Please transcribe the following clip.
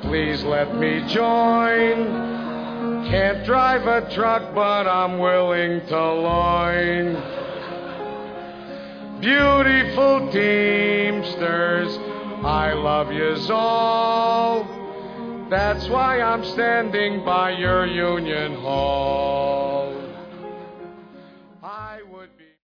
please let me join. Can't drive a truck, but I'm willing to loin. Beautiful Teamsters, I love yous all. That's why I'm standing by your union hall.